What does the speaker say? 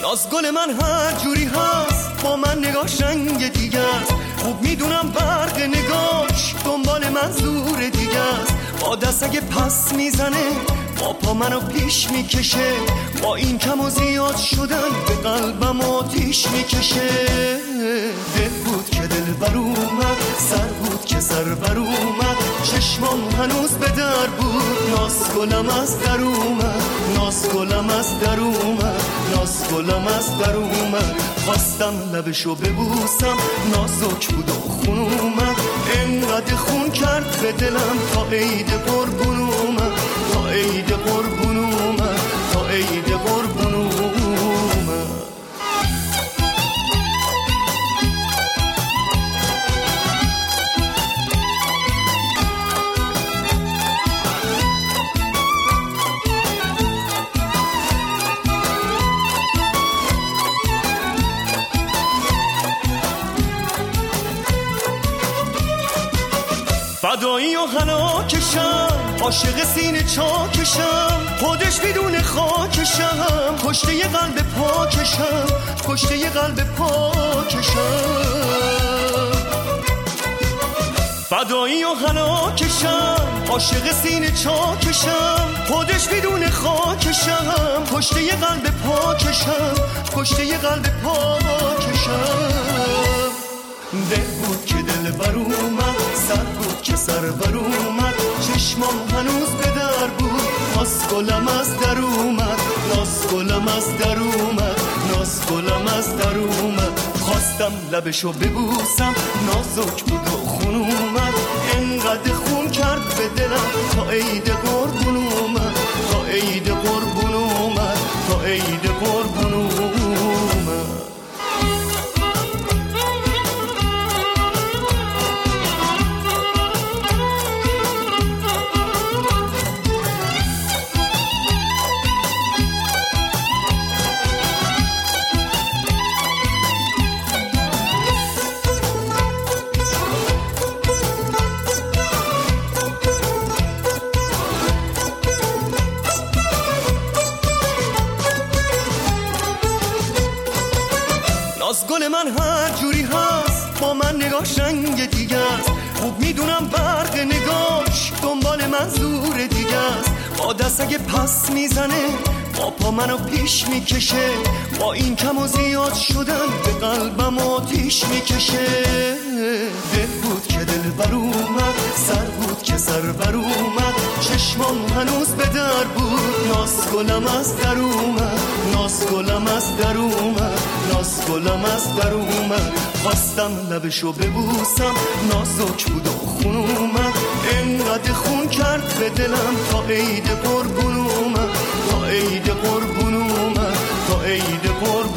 ناز گل من هر جوری هست با من نگاش رنگ دیگه است. خوب میدونم برق نگاش دنبال منظور دیگه است. با دست اگه پس میزنه با پا منو پیش میکشه. با این کم و زیاد شدن به قلبم آتیش میکشه. دل بود که دل بر اومد، سر بود که سر بر اومد، چشمام هنوز به در بود. ناز گلم از در اومد، ناز گلم از در اومد، ناز گلم از در اومد. خواستم لبشو ببوسم نازک بود و خون اومد. انقدر خون کرد به دلم تا عید قربون اومد، تا عید قربون اومد، تا عید قربون اومد. فدایی و هلاکشم، عاشق سینه چاکشم، خودش بدون خاکشم، کشته ی قلب پاکشم، کشته ی قلب پاکشم. فدایی و هلاکشم، عاشق سینه چاکشم، خودش بدون خاکشم، کشته ی قلب پاکشم، کشته ی قلب پاکشم. دل بود که دل بر اومد، سر بود که سر بر اومد، چشمام هنوز به در بود. ناز گلم از در اومد، ناز گلم از در اومد، ناز گلم از در اومد. خواستم لبشو ببوسم نازک بود و خون اومد. انقدر خون کرد به دلم تا عید قربون اومد، تا عید قربون اومد، تا عید قربون اومد. ناز گل من هر جوری هست با من نگاش رنگ دیگه است. خوب میدونم برق نگاش دنبال منظور دیگه است. با دست اگه پس میزنه با پا منو پیش میکشه. با این کم و زیاد شدن به قلبم آتیش میکشه. دل بود که دل بر اومد، سر بود که سر بر اومد، چشمام هنوز به در بود. ناز گلم از در اومد، ناز گلم از در اومد، ناز گلم از در اومد. خواستم لبشو ببوسم نازک بود و خون اومد. انقدر خون کرد به دلم تا عید قربون اومد، تا عید قربون اومد، تا عید قربون